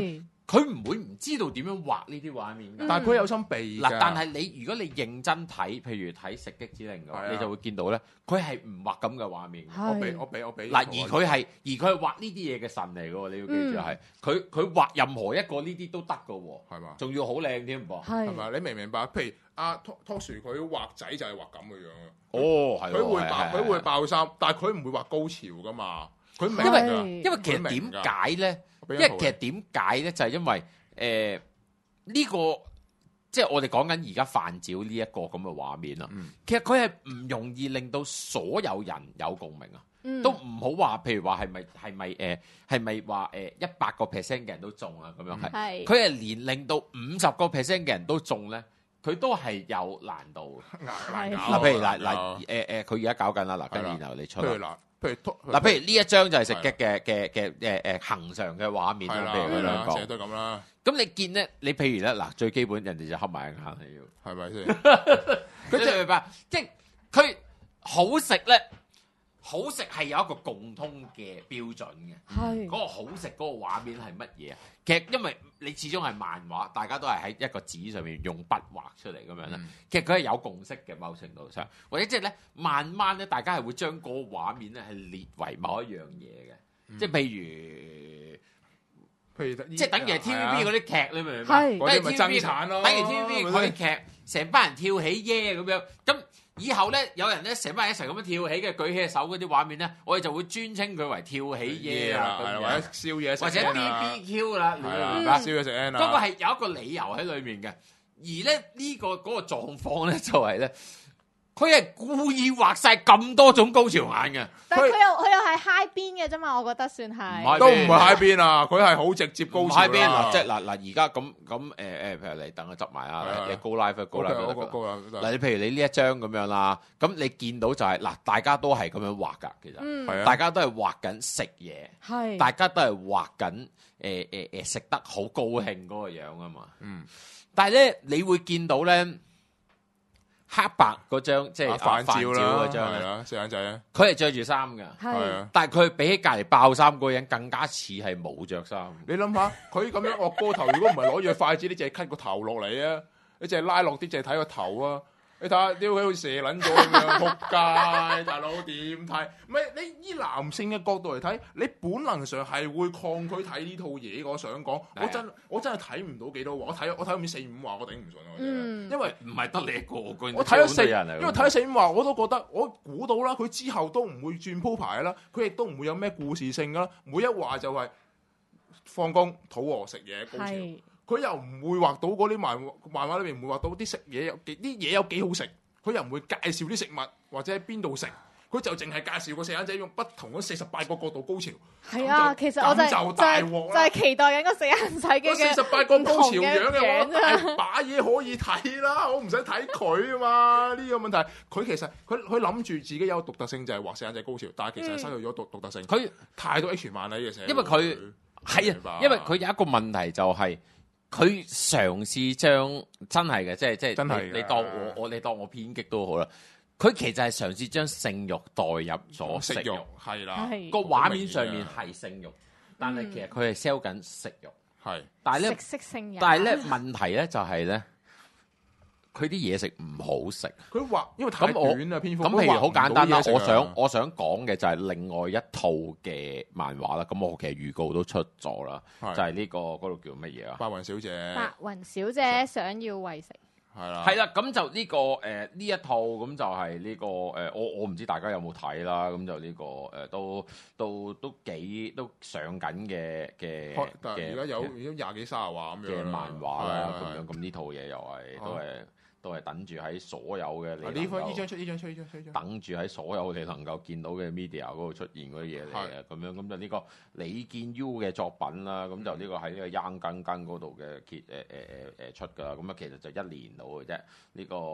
佢唔會唔知道點樣畫呢啲畫面㗎。 但係佢有心避嗱，但係你如果你認真睇，譬如睇《食擊之令》嘅，你就會見到咧，佢係唔畫咁嘅畫面。 我俾嗱，而佢係畫呢啲嘢嘅神嚟嘅喎，你要記住係佢畫任何一個呢啲都得嘅喎， 係嘛？ 仲要好靚添噃， 係咪？你明唔明白？譬如阿拖樹佢畫仔就係畫咁嘅樣啊。 哦，係。 佢會爆衫，但係佢唔會畫高潮噶嘛。佢明因為其實點解咧？因為其實點解咧？就係因為呢個即係我哋講緊而家泛照呢一個咁嘅畫面啦。其實佢係唔容易令到所有人有共鳴啊。都唔好話，譬如話係咪話100%嘅人都中啊咁樣係。佢係連令到50%嘅人都中咧，佢都係有難度。 難搞。 嗱，譬如佢而家搞緊啦，嗱，跟住然後你出。譬如呢一張就係食擊嘅恆常嘅畫面啦，譬如佢兩個， 成日都咁啦。 咁你見咧，你譬如咧，嗱，最基本人哋就黑埋眼係要， 係咪先？ 佢就明白，即係佢好食咧，好食係有一個共通嘅標準嘅。係嗰個好食嗰個畫面係乜嘢啊？其實因為你始終係漫畫，大家都係喺一個紙上面用筆畫出嚟咁樣咧。其實佢係有共識嘅，某程度上，或者即係咧，慢慢咧，大家係會將嗰個畫面咧係列為某一樣嘢嘅。即係譬如即係等於係 TVB 嗰啲劇，你明唔明白？ 嗰啲咪爭產咯。 等於 TVB 嗰啲劇，成班人跳起耶咁樣。咁以後咧，有人咧成班人一齊咁樣跳起嘅，舉起手嗰啲畫面咧，我哋就會專稱佢為跳起耶啊， 或者燒嘢食， 或者 BBQ 啦， 燒嘢食 N 啊。 嗰個係有一個理由喺裏面嘅，而咧呢個嗰個狀況咧就係咧。佢係故意畫晒咁多種高潮眼嘅， 但係佢又係 high 邊嘅啫嘛，我覺得算係都唔係 high 邊啊！佢係好直接高潮啦，即係嗱而家咁譬如你等我執埋啊，你高 live 嗱，你譬如你呢一張咁樣啦，咁你見到就係嗱，大家都係咁樣畫㗎，其實，大家都係畫緊食嘢，大家都係畫緊食得好高興嗰個樣啊嘛，但係咧你會見到咧。黑白嗰張即係泛照嗰張係啦，四眼仔咧， 佢係着住衫㗎，但係佢比起隔離爆衫嗰個人更加似係冇着衫。 你諗下，佢咁樣惡高頭，如果唔係攞住筷子，你淨係 cut 個頭落嚟啊！你淨係拉落啲，淨係睇個頭啊！你睇下，屌佢好似射撚咗咁樣，仆街！大佬點睇？唔係你以男性嘅角度嚟睇，你本能上係會抗拒睇呢套嘢。我想講，我真係睇唔到幾多話，我睇到4-5話，我頂唔順啊！因為唔係得你一個， 我睇咗4，因為睇咗4-5話，我都覺得我估到啦，佢之後都唔會轉鋪排啦，佢亦都唔會有咩故事性啦。每一話就係放工、肚餓、食嘢、高潮。佢又唔會畫到嗰啲漫畫裏面，唔會畫到啲食嘢啲嘢有幾好食。佢又唔會介紹啲食物或者喺邊度食，佢就淨係介紹個四眼仔用不同嗰48個角度高潮。 係啊，其實我就大鑊啦，就係期待緊個四眼仔嘅 48個高潮樣嘅，我把嘢可以睇啦，我唔使睇佢啊嘛。呢個問題，佢其實佢諗住自己有獨特性，就係畫四眼仔高潮，但係其實係失去咗獨特性。佢太多 H 漫啦呢個寫， 因為佢係啊，因為佢有一個問題就係。佢嘗試將真係嘅，即係你當我偏激都好啦。佢其實係嘗試將性慾代入咗食慾，係啦，個畫面上面係性慾，但係其實佢係 sell 緊食慾，係。但係咧，但係咧問題咧就係咧，佢啲嘢食唔好食。佢話因為太短啦，篇幅。咁譬如好簡單啦，我想講嘅就係另外一套嘅漫畫啦。咁我其實預告都出咗啦，就係呢個嗰度叫乜嘢啊？白雲小姐。白雲小姐想要餵食。係啦。係啦，咁就呢個呢一套咁就係呢個我唔知大家有冇睇啦。咁就呢個都上緊嘅。而家有20幾30話咁樣嘅漫畫啦。咁樣咁呢套嘢又係都係等住喺所有嘅呢張出等住喺所有你能夠見到嘅 media 嗰度出現嗰啲嘢嚟嘅，咁樣咁就呢個李健 U 嘅作品啦，咁就呢個喺呢個 Young 更更嗰度嘅出㗎啦，咁啊其實就1年到嘅啫，呢個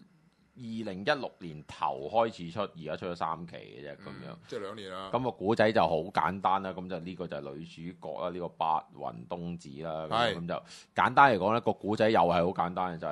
2016年頭開始出，而家出咗3期嘅啫，咁樣即係2年啦。咁個古仔就好簡單啦，咁就呢個就係女主角啦，呢個白雲冬子啦，咁就簡單嚟講咧，個古仔又係好簡單嘅，就係咧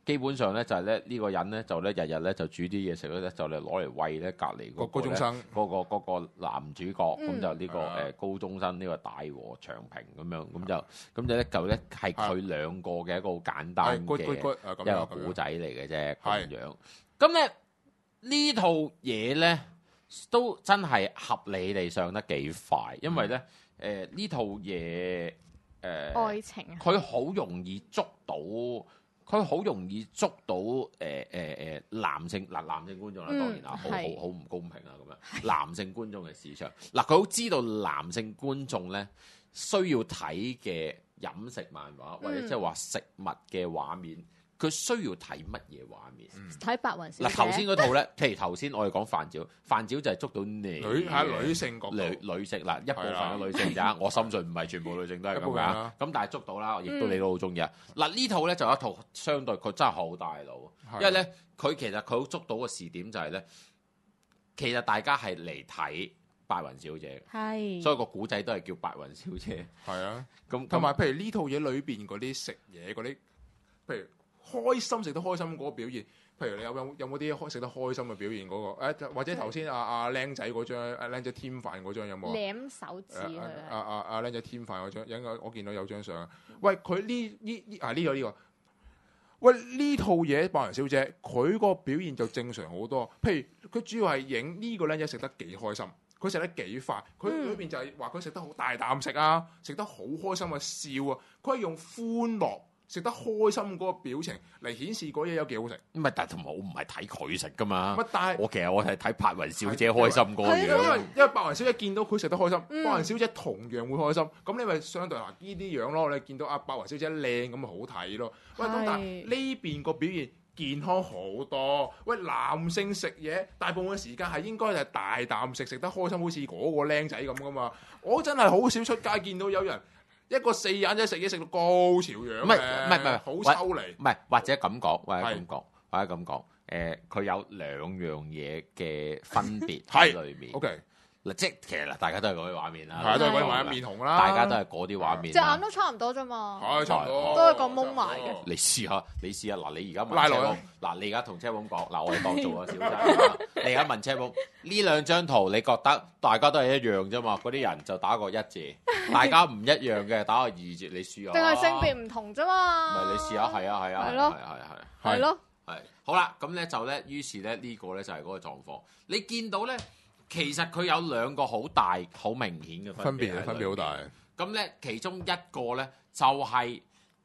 基本上咧就係咧呢個人咧就咧日日咧就煮啲嘢食咧就嚟攞嚟餵咧隔離嗰高中生嗰個男主角咁就呢個高中生呢個大和長平咁樣咁就咧係佢兩個嘅一個好簡單嘅一個古仔嚟嘅啫咁樣。咁咧呢套嘢咧都真係合理地上得幾快，因為咧呢套嘢愛情佢好容易捉到。佢好容易捉到男性觀眾啦，當然啦，好唔公平啊咁樣。男性觀眾嘅市場嗱，佢好知道男性觀眾咧需要睇嘅飲食漫畫或者即係話食物嘅畫面，佢需要睇乜嘢畫面？ 睇白雲小姐。 嗱頭先嗰套咧，譬如頭先我哋講飯沼就係捉到女性角度， 女性嗱一部分嘅女性咋，我深信唔係全部女性都係咁㗎。咁但係捉到啦，亦都你都好中意啊。嗱呢套咧就有一套相對佢真係好大腦，因為咧佢其實佢好捉到個視點就係咧，其實大家係嚟睇白雲小姐，所以個古仔都係叫白雲小姐。係啊，咁同埋譬如呢套嘢裏邊嗰啲食嘢嗰啲，譬如開心食得開心嗰個表現，譬如你有冇啲食得開心嘅表現嗰個？或者頭先阿僆仔嗰張，阿僆仔添飯嗰張有冇？ 舐手指佢。 阿僆仔添飯嗰張，應該我見到有張相。喂，佢呢個。喂，呢套嘢白雲小姐，佢個表現就正常好多。譬如佢主要係影呢個僆仔食得幾開心，佢食得幾快，佢裏邊就係話佢食得好大啖食啊，食得好開心啊，笑啊，佢係用歡樂。食得開心嗰個表情嚟顯示嗰嘢有幾好食。 唔係，但係同埋我唔係睇佢食噶嘛。 但係我其實我係睇白雲小姐開心嗰個樣。 因為白雲小姐見到佢食得開心，白雲小姐同樣會開心。咁你咪相對呢啲樣咯。你見到阿白雲小姐靚咁咪好睇咯。喂，咁但係呢邊個表現健康好多。喂，男性食嘢大部分時間係應該係大啖食得開心，好似嗰個僆仔咁噶嘛。我真係好少出街見到有人。一個四眼仔食嘢食到高潮樣，唔係好抽離， 唔係或者咁講，佢有兩樣嘢嘅分別喺裏面。 OK， 嗱，即係其實大家都係嗰啲畫面啦， 係都係嗰啲畫面面紅啦， 大家都係嗰啲畫面， 隻眼都差唔多啫嘛， 差唔多， 都係個蒙埋嘅。 你試下，嗱，你而家問車房，嗱，你而家同車房講，嗱，我哋當做個小真，你而家問車房，呢兩張圖你覺得大家都係一樣啫嘛？嗰啲人就打個一字，大家唔一樣嘅打個二字，你試下。 定係性別唔同啫嘛？ 唔係你試下，係啊， 係咯， 係好啦，咁咧就咧，於是咧呢個咧就係嗰個狀況。你見到咧，其實佢有兩個好大、好明顯嘅分別好大。 咁咧，其中一個咧就係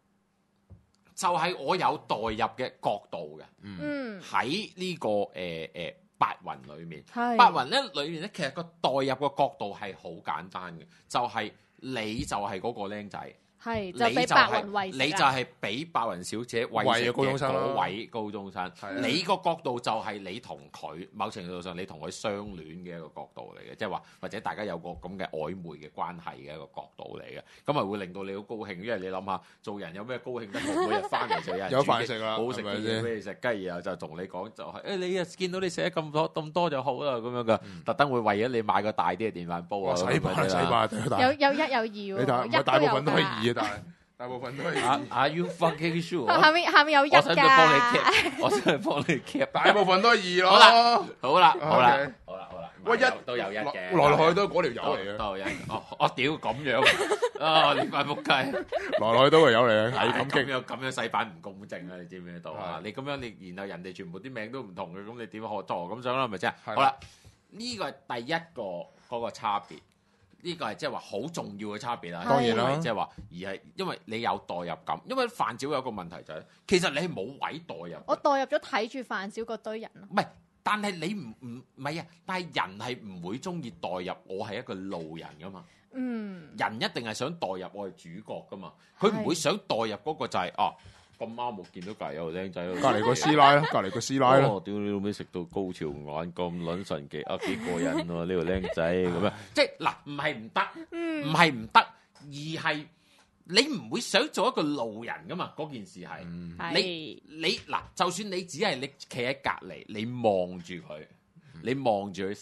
我有代入嘅角度嘅。喺呢個白雲裏面，白雲咧裏面咧，其實個代入嘅角度係好簡單嘅，就係你就係嗰個僆仔。 係就俾白雲餵食， 你就係俾白雲小姐餵食嘅嗰位高中生。你個角度就係你同佢某程度上，你同佢相戀嘅一個角度嚟嘅，即係話或者大家有個咁嘅曖昧嘅關係嘅一個角度嚟嘅，咁咪會令到你好高興，因為你諗下做人有咩高興得過每日翻嚟就有人有飯食啦， 好食嘅嘢俾你食，跟住然後就同你講就係你啊見到你食得咁多就好啦咁樣噶，特登會為咗你買個大啲嘅電飯煲啊， 洗吧， 有一有二喎， 你大部分都係二啊，大部分都係。 Are you fucking sure？ 下面有一㗎。 我想去幫你 cap， 大部分都係二咯。 好啦。喂，都有一嘅， 來來去都嗰條友嚟嘅。 都有一，我屌咁樣啊！你塊仆街， 來來都係友嚟嘅，係咁樣洗版唔公正啊！你知唔知道啊？你咁樣然後人哋全部啲名都唔同嘅，咁你點學作咁樣啦？係咪先？好啦，呢個係第一個嗰個差別。呢個係即係話好重要嘅差別啦， 當然啦， 即係話而係因為你有代入感，因為飯沼有個問題就係，其實你係冇位代入。 我代入咗睇住飯沼嗰堆人咯。 唔係，但係你唔係啊！但係人係唔會中意代入，我係一個路人噶嘛。人一定係想代入我係主角噶嘛，佢唔會想代入嗰個就係咁啱冇見到隔離有個僆仔， 隔離個師奶咯，隔離個師奶咯。 屌你老味食到高潮眼咁撚神奇啊！幾過癮喎呢個僆仔咁樣，即係嗱，唔係唔得，唔係唔得，而係你唔會想做一個路人噶嘛？嗰件事係你嗱，就算你只係你企喺隔離，你望住佢，你望住佢食，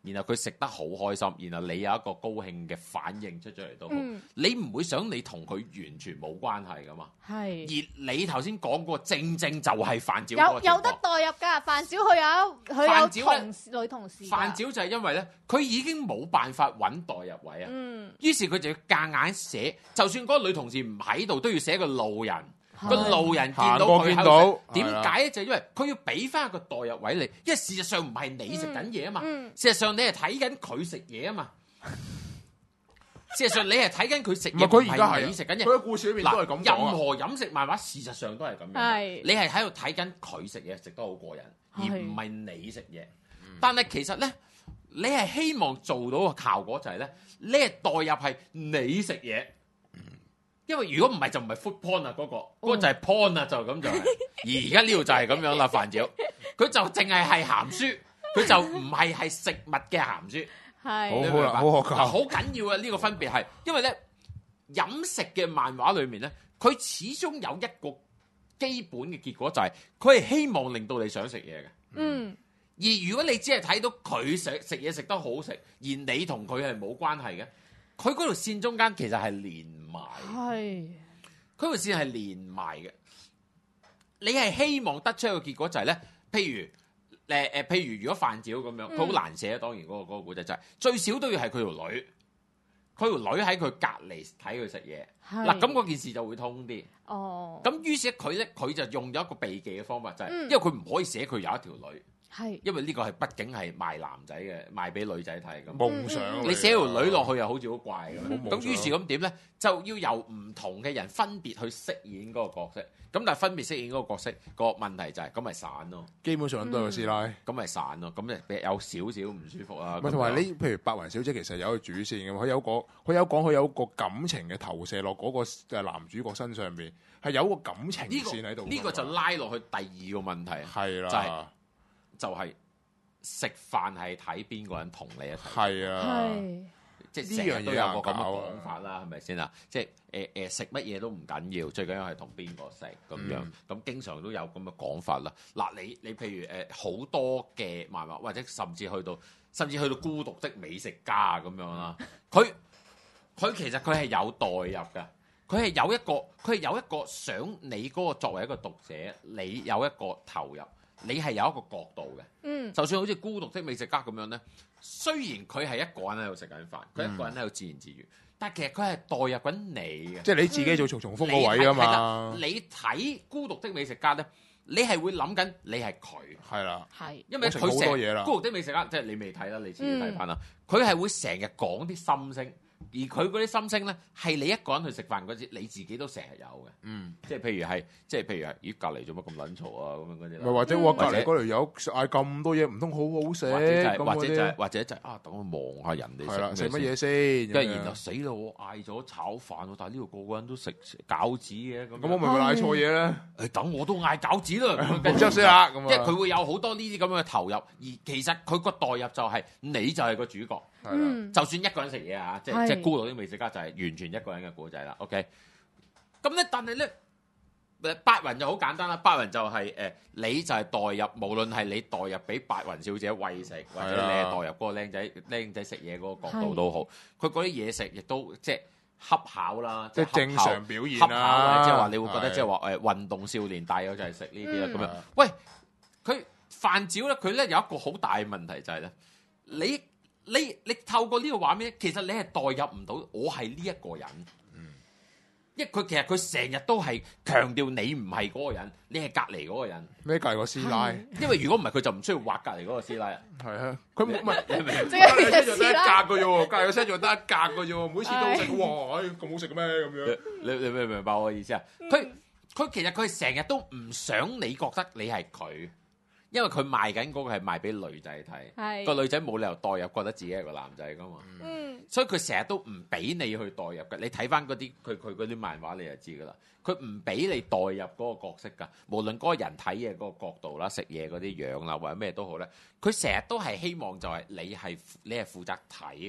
然後佢食得好開心，然後你有一個高興嘅反應出咗嚟都好，你唔會想你同佢完全冇關係噶嘛？係。而你頭先講過正正就係范照嗰個情況， 有得代入㗎。范照佢有女同事。 范照就係因為咧，佢已經冇辦法揾代入位啊。於是佢就要夾硬寫，就算嗰個女同事唔喺度，都要寫個路人。個路人見到佢喺度食，點解咧？就因為佢要俾翻一個代入位你，因為事實上唔係你食緊嘢啊嘛，事實上你係睇緊佢食嘢啊嘛。事實上你係睇緊佢食嘢，唔係你食緊嘢。 佢嘅故事裏面都係咁講。 任何飲食漫畫事實上都係咁樣。你係喺度睇緊佢食嘢，食得好過癮，而唔係你食嘢。但係其實咧，你係希望做到個效果就係咧，你係代入係你食嘢。因為如果唔係就唔係 food porn 啊，嗰個就係 porn 啊，就咁就係。而家呢度就係咁樣啦，范照佢就淨係鹹書，佢就唔係食物嘅鹹書。係好啦，好可靠，好緊要啊！呢個分別係因為咧飲食嘅漫畫裏面咧，佢始終有一個基本嘅結果就係佢係希望令到你想食嘢嘅。而如果你只係睇到佢食嘢食得好食，而你同佢係冇關係嘅。佢嗰條線中間其實係連埋，係佢條線係連埋嘅。你係希望得出一個結果就係咧，譬如如果范照咁樣，佢好難寫。當然嗰個古仔就係最少都要係佢條女，喺佢隔離睇佢食嘢。嗱咁嗰件事就會通啲。哦，咁於是佢就用咗一個避忌嘅方法，就係因為佢唔可以寫佢有一條女。係，因為呢個係畢竟係賣男仔嘅，賣俾女仔睇咁。夢想，你寫條女落去又好似好怪咁。咁於是咁點咧？就要由唔同嘅人分別去飾演嗰個角色。咁但係分別飾演嗰個角色個問題就係咁咪散咯。基本上都係個師奶，咁咪散咯。咁有少少唔舒服啦。 同埋你譬如白雲小姐其實有個主線嘅，佢有個感情嘅投射落嗰個男主角身上邊，係有個感情線喺度。 呢個就拉落去第二個問題，係啦。就係食飯係睇邊個人同你一齊，係啊，即係成日都有個咁嘅講法啦，係咪先啊？即係食乜嘢都唔緊要，最緊要係同邊個食咁樣。咁經常都有咁嘅講法啦。嗱，你譬如好多嘅漫畫，或者甚至去到孤獨的美食家咁樣啦，佢其實佢係有代入㗎，佢係有一個想你嗰個作為一個讀者，你有一個投入。你係有一個角度嘅，就算好似孤獨的美食家咁樣咧，雖然佢係一個人喺度食緊飯，佢一個人喺度自言自語，但係其實佢係代入緊你嘅，即係你自己做重複個位啊嘛。你睇孤獨的美食家咧，你係會諗緊你係佢，係啦，係，因為佢好多嘢啦。孤獨的美食家即係你未睇啦，你自己睇翻啦。佢係會成日講啲心聲。而佢嗰啲心聲咧，係你一個人去食飯嗰時，你自己都成日有嘅。即係譬如係，咦隔離做乜咁撚嘈啊？咁樣嗰啲。或者我隔離嗰條友嗌咁多嘢，唔通好好食？或者就啊，等我望下人哋食乜嘢先。跟住然後死啦！我嗌咗炒飯，但係呢度個個人都食餃子嘅。咁我咪嗌錯嘢咧？等我都嗌餃子啦。咁就算啦。即係佢會有好多呢啲咁樣嘅投入，而其實佢個代入就係你就係個主角。就算一個人食嘢啊，即係孤獨啲美食家就係完全一個人嘅故仔啦。OK， 咁咧，但係咧，白雲就好簡單啦。白雲就係你就係代入，無論係你代入俾白雲小姐餵食，或者你係代入嗰個僆仔食嘢嗰個角度都好，佢嗰啲嘢食亦都即係恰巧啦，即係正常表現啦。即係話你會覺得即係話運動少年大友就係食呢啲啦咁樣。喂，佢范照咧，佢咧有一個好大嘅問題就係咧，你透過呢個畫面，其實你係代入唔到我係呢一個人，因為其實佢成日都係強調你唔係嗰個人，你係隔離嗰個人。咩隔離個師奶？因為如果唔係，佢就唔需要畫隔離嗰個師奶啊。係啊，佢唔係，即係隔離就得一格嘅啫喎，隔離個聲就得一格嘅啫喎，每次都好食嘅喎，咁好食嘅咩咁樣？你明唔明白我嘅意思啊？佢其實佢係成日都唔想你覺得你係佢。因為佢賣緊嗰個係賣俾女仔睇，個女仔冇理由代入覺得自己係個男仔噶嘛，所以佢成日都唔俾你去代入嘅。你睇翻嗰啲佢嗰啲漫畫，你就知噶啦。佢唔俾你代入嗰個角色噶，無論嗰個人睇嘢嗰個角度啦、食嘢嗰啲樣啦，或者咩都好咧，佢成日都係希望就係你係負責睇嘅啫。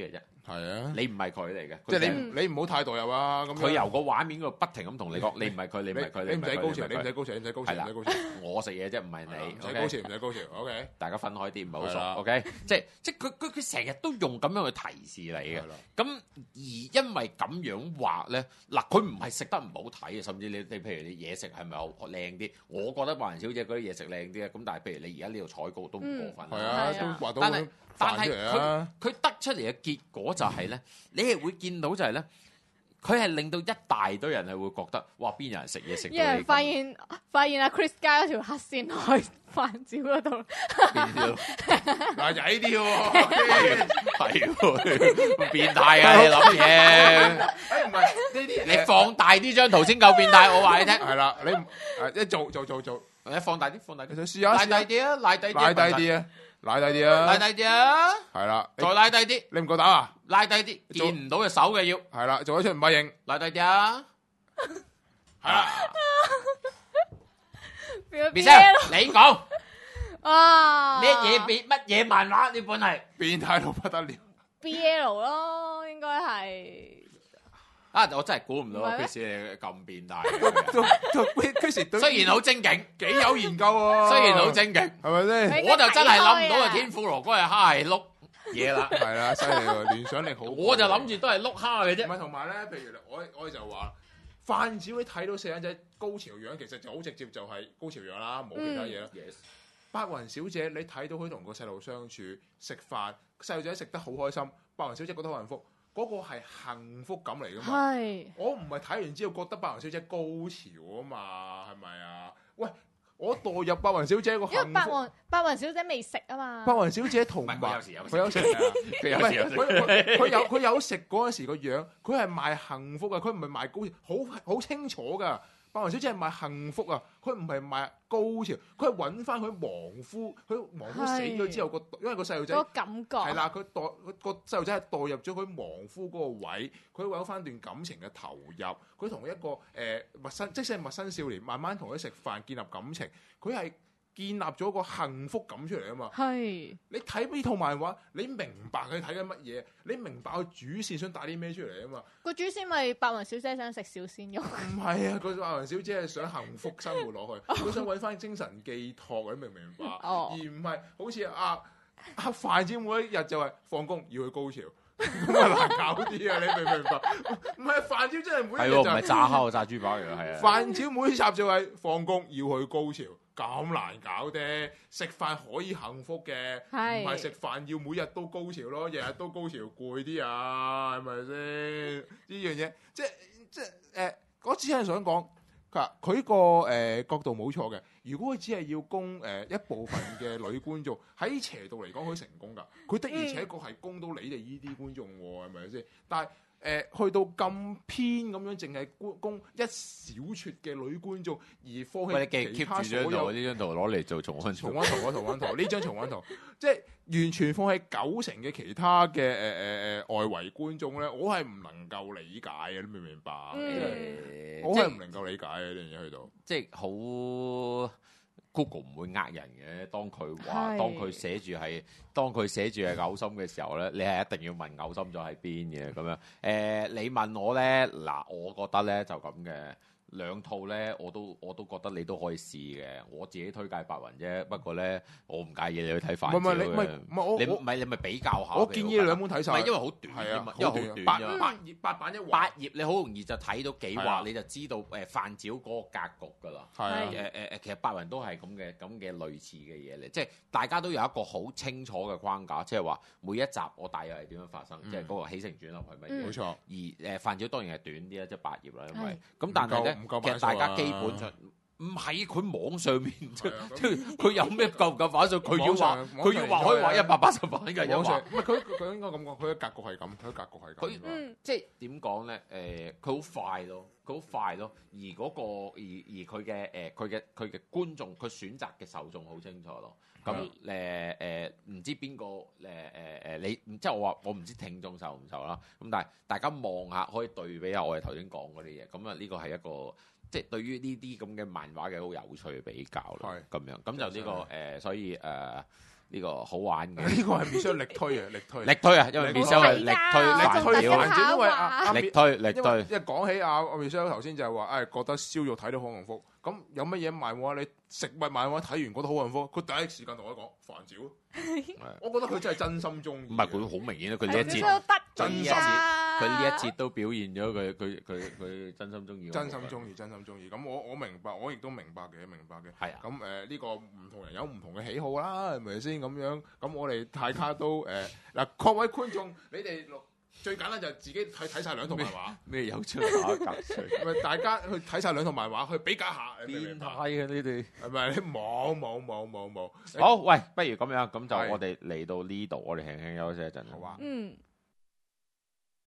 係啊， 你唔係佢嚟嘅， 即係你唔好太代入啊！咁佢由個畫面嗰度不停咁同你講，你唔係佢，你唔係佢， 你唔使高潮，你唔使高潮，你唔使高潮， 係啦，我食嘢啫，唔係你， 唔使高潮，唔使高潮，OK， 大家分開啲，唔係好熟，OK，即係佢成日都用咁樣去提示你嘅，咁而因為咁樣畫咧，嗱佢唔係食得唔好睇嘅，甚至你譬如你嘢食係咪好靚啲？我覺得白雲小姐嗰啲嘢食靚啲啊，咁但係譬如你而家呢度採購都唔過分， 係啊，都畫到但係佢得出嚟嘅結果就係咧，你係會見到就係咧，佢係令到一大堆人係會覺得，哇！邊有人食嘢食到你？ 有人發現阿 Chris 加咗條黑線喺飯焦嗰度， 嗱就呢啲喎， 係喎，變態啊！你諗嘢， 唔係呢啲， 你放大啲張圖先夠變態，我話你聽。 係啦，你一做， 你放大啲， 你想試下， 拉低啲啊，拉低啲啊， 拉低啲啊！拉低啲啊！ 拉低啲啊！ 係啦， 再拉低啲， 你唔夠膽啊？ 拉低啲，見唔到隻手嘅要。 係啦，做得出唔怕認。 拉低啲啊！係啦。Michelle，你講啊？ 乜嘢漫畫呢本係變態到不得了。 BL 咯，應該係。 啊！我真係估唔到 Chris 你咁變態。 Chris 雖然好精警， 幾有研究喎。 雖然好精警， 係咪先？ 我就真係諗唔到啊！天婦羅嗰係蝦係碌嘢啦。 係啦，犀利喎，聯想力好。 我就諗住都係碌蝦嘅啫。 唔係同埋咧，譬如我就話，范子會睇到四眼仔高潮樣，其實就好直接，就係高潮樣啦，冇其他嘢啦。白雲小姐，你睇到佢同個細路相處食飯，細路仔食得好開心，白雲小姐覺得好幸福。嗰個係幸福感嚟噶嘛？係，我唔係睇完之後覺得白雲小姐高潮啊嘛，係咪啊？喂，我代入白雲小姐個幸福，因為白雲小姐未食啊嘛。 白雲小姐同埋佢有食，佢有食嗰陣時個樣，佢係賣幸福噶，佢唔係賣高潮，好清楚噶。白雲小姐係賣幸福啊，佢唔係賣高潮，佢係揾翻佢亡夫，佢亡夫死咗之後因為個細路仔個感覺係啦，佢個細路仔係代入咗佢亡夫嗰個位，佢揾翻段感情嘅投入，佢同一個陌生，即使係陌生少年，慢慢同佢食飯建立感情，佢係建立咗個幸福感出嚟啊嘛。係你睇呢套漫畫，你明白佢睇緊乜嘢，你明白佢主線想帶啲咩出嚟啊嘛。個主線咪白雲小姐想食小鮮肉？ 唔係啊，個白雲小姐係想幸福生活落去，佢想揾翻精神寄託，你明唔明白？而唔係好似阿范姐每一日就係放工要去高潮，咁啊難搞啲啊！你明唔明白？唔係范姐真係每一日就唔係炸蝦炸豬扒嚟嘅，係啊！ 范姐每集就係放工要去高潮。咁難搞啫！食飯可以幸福嘅，唔係食飯要每日都高潮咯，日日都高潮攰啲啊，係咪先？呢樣嘢即係我只係想講，佢個角度冇錯嘅。如果佢只係要攻一部分嘅女觀眾，喺斜度嚟講，佢成功㗎。佢的而且確係攻到你哋呢啲觀眾喎，係咪先？但係去到咁偏咁樣，淨係攻一小撮嘅女觀眾，而放棄其他所有。 呢張圖攞嚟做重溫圖，呢張重溫圖，即係完全放棄90%嘅其他嘅外圍觀眾咧，我係唔能夠理解嘅，你明唔明白？我係唔能夠理解嘅呢樣嘢去到， 即係好。Google 唔會呃人嘅，當佢寫住係嘔心嘅時候咧，你係一定要問嘔心咗喺邊嘅咁樣。你問我咧，嗱，我覺得咧就咁嘅。兩套咧，我都覺得你都可以試嘅。我自己推介白雲啫，不過咧我唔介意你去睇飯。你咪比較下。 我建議你兩本睇晒。 唔係因為好短啊嘛，因為好短啫。 八版一 8頁你好容易就睇到幾話，你就知道飯沼嗰個格局㗎啦。係其實白雲都係咁嘅類似嘅嘢嚟，即係大家都有一個好清楚嘅框架，即係話每一集我大約係點樣發生，即係嗰個起承轉合係乜嘢。冇錯。而飯沼當然係短啲啦，即係8頁啦，因為咁但係咧。其實大家基本上唔係佢網上面，即係佢有咩夠唔夠反數？佢要話可以話180版嘅有話。 唔係佢應該咁講，佢嘅格局係咁，佢嘅格局係咁。 佢即係點講咧？佢好快咯，而嗰個而佢嘅觀眾，佢選擇嘅受眾好清楚咯。咁唔知邊個你即係我唔知聽眾受唔受啦。咁但係大家望下，可以對比下我哋頭先講嗰啲嘢。咁啊呢個係一個即係對於呢啲咁嘅漫畫嘅好有趣嘅比較咯。咁樣咁就呢個所以呢個好玩嘅。 呢個係 Michelle 力推啊，力推。 力推啊，因為 Michelle 係力推力推飯飯，因為力推力因為推。 講起阿 Michelle 頭先就係話，覺得燒肉睇到好幸福。咁有乜嘢漫畫？你食物漫畫睇完覺得好幸福，佢第一時間同我講飯沼。我覺得佢真係真心中意。 唔係佢好明顯啦，佢呢一節真心佢呢一節都表現咗佢真心中意。 真心中意，真心中意。咁我明白，我亦都明白嘅。 係啊。 咁呢個唔同人有唔同嘅喜好啦，係咪先咁樣？咁我哋大家都嗱，各位觀眾，你哋最簡單就係自己睇晒兩套漫畫。 咩有出打格水？ 咪大家去睇晒兩套漫畫，去比較下。 變態嘅你哋係咪？冇。 好，喂，不如咁樣，咁就我哋嚟到呢度，我哋輕輕休息一陣。 好啊。